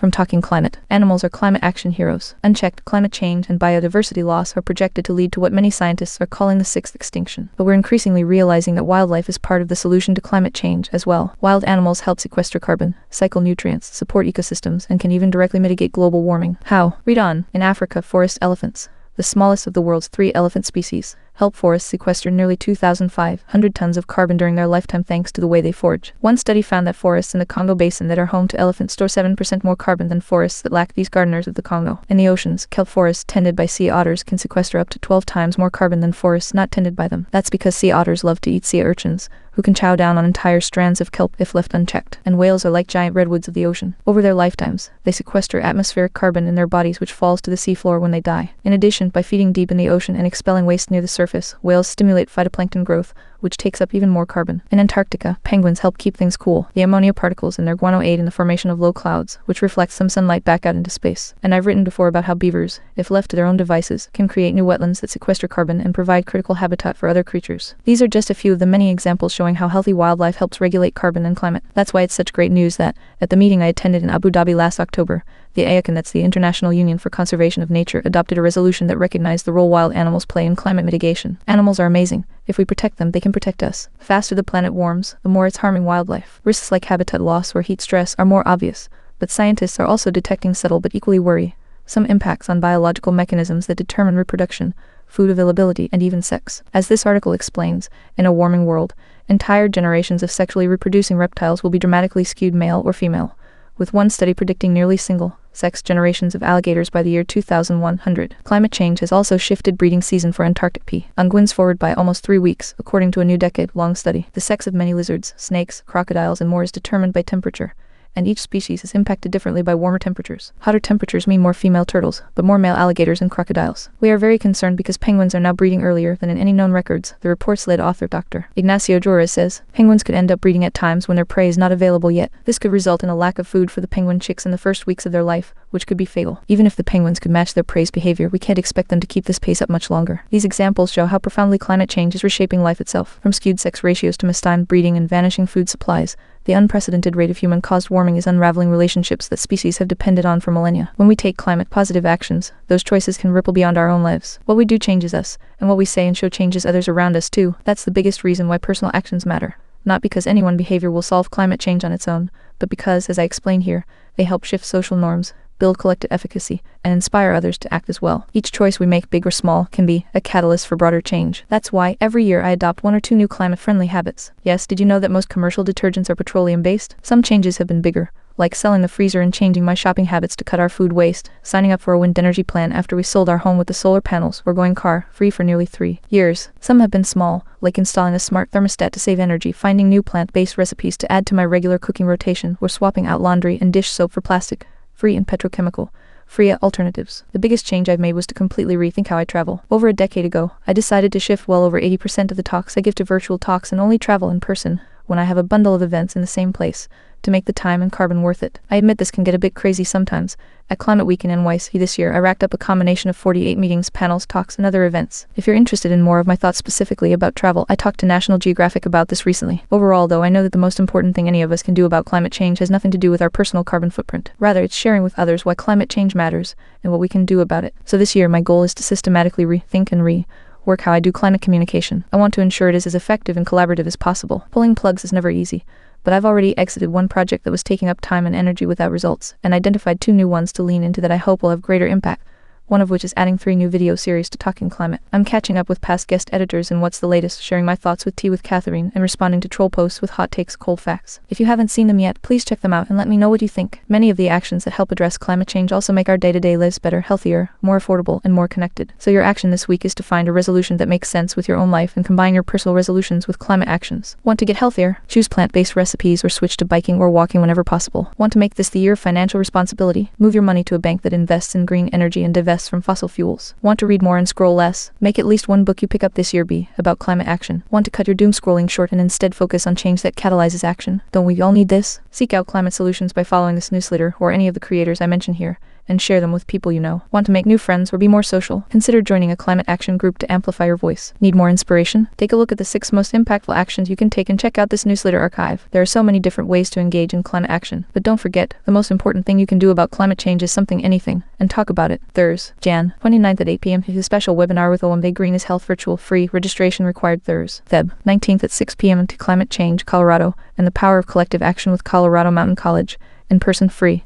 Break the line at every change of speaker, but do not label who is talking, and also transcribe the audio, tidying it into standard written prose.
from Talking Climate. Animals are climate action heroes. Unchecked, climate change and biodiversity loss are projected to lead to what many scientists are calling the sixth extinction. But we're increasingly realizing that wildlife is part of the solution to climate change as well. Wild animals help sequester carbon, cycle nutrients, support ecosystems, and can even directly mitigate global warming. How? Read on. In Africa, forest elephants, the smallest of the world's 3 elephant species, help forests sequester nearly 2,500 tons of carbon during their lifetime thanks to the way they forage. One study found that forests in the Congo Basin that are home to elephants store 7% more carbon than forests that lack these gardeners of the Congo. In the oceans, kelp forests tended by sea otters can sequester up to 12 times more carbon than forests not tended by them. That's because sea otters love to eat sea urchins, who can chow down on entire strands of kelp if left unchecked. And whales are like giant redwoods of the ocean. Over their lifetimes, they sequester atmospheric carbon in their bodies which falls to the seafloor when they die. In addition, by feeding deep in the ocean and expelling waste near the surface, whales stimulate phytoplankton growth, which takes up even more carbon. In Antarctica, penguins help keep things cool. The ammonia particles in their guano aid in the formation of low clouds, which reflect some sunlight back out into space. And I've written before about how beavers, if left to their own devices, can create new wetlands that sequester carbon and provide critical habitat for other creatures. These are just a few of the many examples showing how healthy wildlife helps regulate carbon and climate. That's why it's such great news that, at the meeting I attended in Abu Dhabi last October, the IUCN, that's the International Union for Conservation of Nature, adopted a resolution that recognized the role wild animals play in climate mitigation. Animals are amazing. If we protect them, they can protect us. The faster the planet warms, the more it's harming wildlife. Risks like habitat loss or heat stress are more obvious, but scientists are also detecting subtle but equally worrying some impacts on biological mechanisms that determine reproduction, food availability, and even sex. As this article explains, in a warming world, entire generations of sexually reproducing reptiles will be dramatically skewed male or female, with one study predicting nearly single-sex generations of alligators by the year 2100. Climate change has also shifted breeding season for Antarctic penguins forward by almost 3 weeks, according to a new decade-long study. The sex of many lizards, snakes, crocodiles, and more is determined by temperature, and each species is impacted differently by warmer temperatures. Hotter temperatures mean more female turtles, but more male alligators and crocodiles. We are very concerned because penguins are now breeding earlier than in any known records, the report's lead author Dr. Ignacio Juarez says. Penguins could end up breeding at times when their prey is not available yet. This could result in a lack of food for the penguin chicks in the first weeks of their life, which could be fatal. Even if the penguins could match their prey's behavior, we can't expect them to keep this pace up much longer. These examples show how profoundly climate change is reshaping life itself. From skewed sex ratios to mistimed breeding and vanishing food supplies, the unprecedented rate of human-caused warming is unraveling relationships that species have depended on for millennia. When we take climate-positive actions, those choices can ripple beyond our own lives. What we do changes us, and what we say and show changes others around us too. That's the biggest reason why personal actions matter. Not because any one behavior will solve climate change on its own, but because, as I explain here, they help shift social norms, build collective efficacy, and inspire others to act as well. Each choice we make, big or small, can be a catalyst for broader change. That's why, every year I adopt 1 or 2 new climate-friendly habits. Yes, did you know that most commercial detergents are petroleum-based? Some changes have been bigger, like selling the freezer and changing my shopping habits to cut our food waste, signing up for a wind energy plan after we sold our home with the solar panels, or going car-free for nearly 3 years. Some have been small, like installing a smart thermostat to save energy, finding new plant-based recipes to add to my regular cooking rotation, or swapping out laundry and dish soap for plastic-free and petrochemical-free alternatives. The biggest change I've made was to completely rethink how I travel. Over a decade ago, I decided to shift well over 80% of the talks I give to virtual talks and only travel in person when I have a bundle of events in the same place, to make the time and carbon worth it. I admit this can get a bit crazy sometimes. At Climate Week in NYC this year, I racked up a combination of 48 meetings, panels, talks, and other events. If you're interested in more of my thoughts specifically about travel, I talked to National Geographic about this recently. Overall, though, I know that the most important thing any of us can do about climate change has nothing to do with our personal carbon footprint. Rather, it's sharing with others why climate change matters and what we can do about it. So this year, my goal is to systematically rethink and rework how I do climate communication. I want to ensure it is as effective and collaborative as possible. Pulling plugs is never easy, but I've already exited one project that was taking up time and energy without results, and identified 2 new ones to lean into that I hope will have greater impact. One of which is adding 3 new video series to Talking Climate. I'm catching up with past guest editors and what's the latest, sharing my thoughts with Tea with Catherine, and responding to troll posts with hot takes, cold facts. If you haven't seen them yet, please check them out and let me know what you think. Many of the actions that help address climate change also make our day-to-day lives better, healthier, more affordable, and more connected. So your action this week is to find a resolution that makes sense with your own life and combine your personal resolutions with climate actions. Want to get healthier? Choose plant-based recipes or switch to biking or walking whenever possible. Want to make this the year of financial responsibility? Move your money to a bank that invests in green energy and divests from fossil fuels. Want to read more and scroll less? Make at least one book you pick up this year be about climate action. Want to cut your doom scrolling short and instead focus on change that catalyzes action? Don't we all need this? Seek out climate solutions by following this newsletter or any of the creators I mention here, and share them with people you know. Want to make new friends or be more social? Consider joining a climate action group to amplify your voice. Need more inspiration? Take a look at the 6 most impactful actions you can take and check out this newsletter archive. There are so many different ways to engage in climate action, but don't forget, the most important thing you can do about climate change is something, anything, and talk about it. Thursday, Jan. 29th at 8 p.m. is a special webinar with OMV Green is Health virtual free, registration required. Thursday, Feb. 19th at 6 p.m. to Climate Change, Colorado, and the Power of Collective Action with Colorado Mountain College, in person free.